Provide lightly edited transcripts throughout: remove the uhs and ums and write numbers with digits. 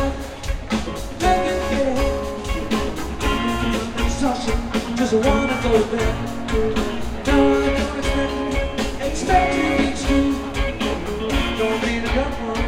up, make it get ahead. Just wanna go to bed. No, I don't expect to reach you. Don't mean to come home.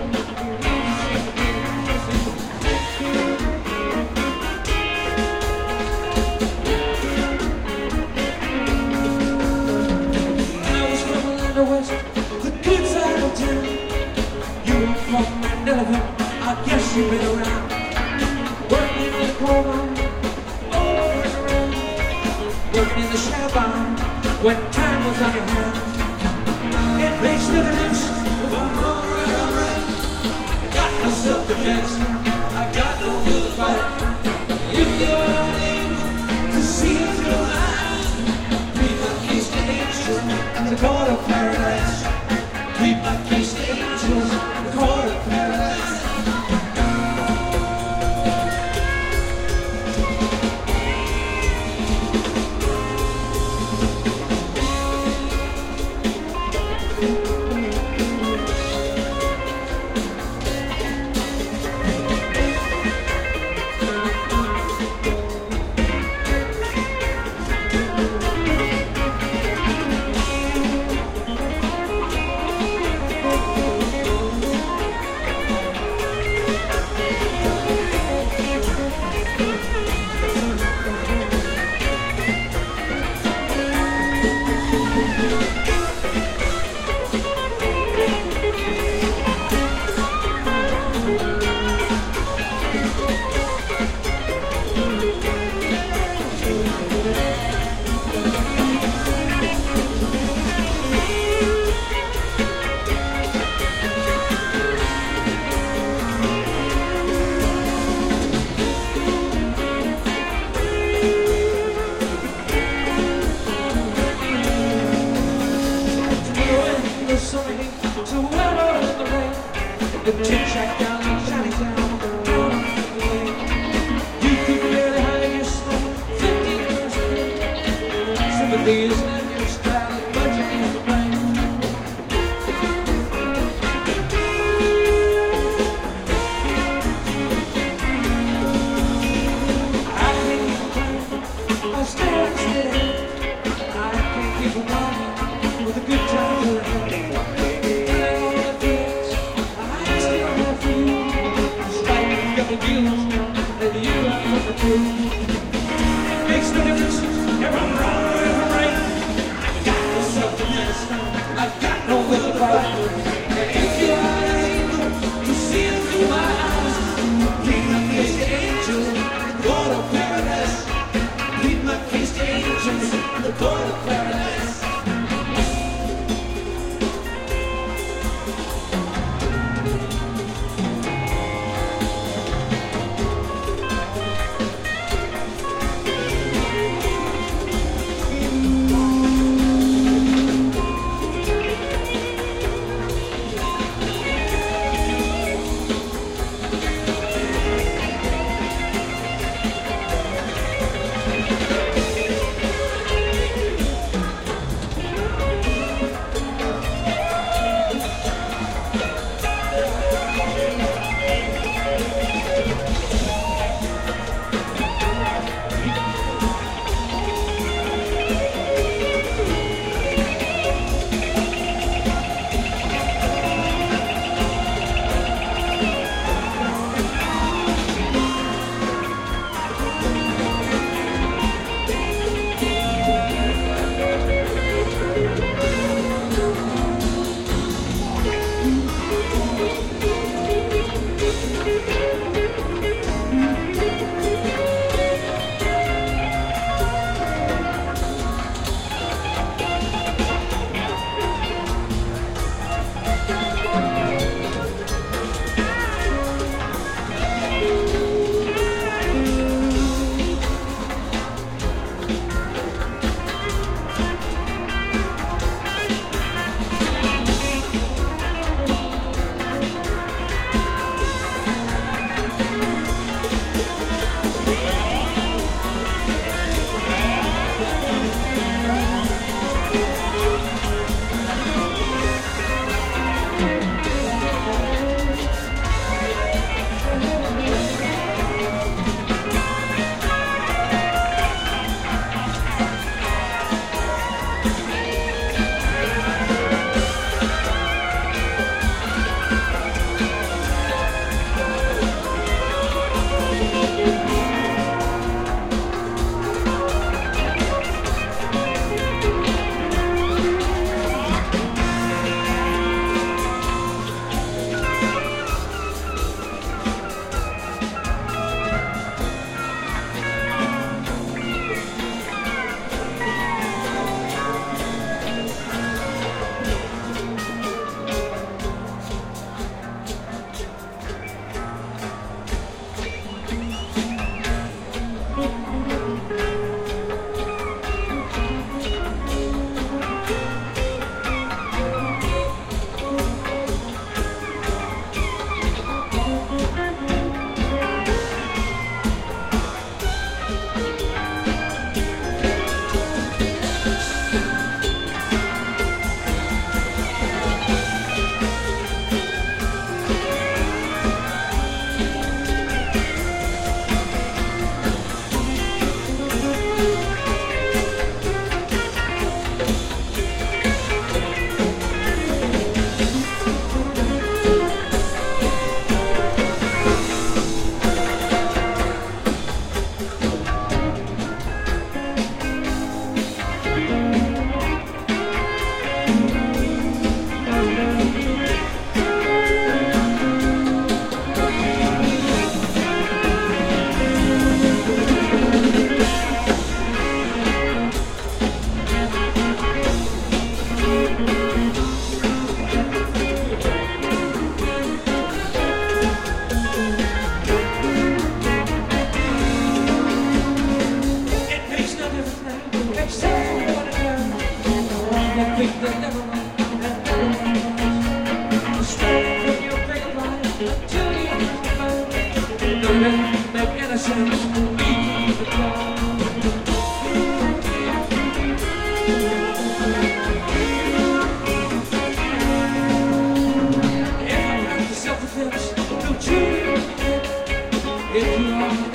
I was from the west, the good side of town. You were from Manila, I guess you've been around. Working in the coal mine, over and around. Working in the shadow barn, when time was on your hand. It makes no difference if I'm wrong or I'm right. I got no self-defense, I got no will to fight. If you're able to see into my eyes, plead my case to angels in the court of paradise. Plead my case to angels in the court of paradise. So well over in the rain, the chit-chat down in Chinatown, down on the lane. You could barely hide your smoke, 15 years ago. Sympathy isn't in your style, but you need to blame. I can't keep playing, I stare instead. I can't keep running with a good time to ahead. Makes no difference if I'm wrong or if I'm right. I've got no self-defense, I've got no will to fight. And if you are able to see through my eyes, plead my case to angels in the court of paradise. Plead my case to angels in the court of paradise. doesn't make any sense. Leave the car. If I practice self-defense, don't you? If you are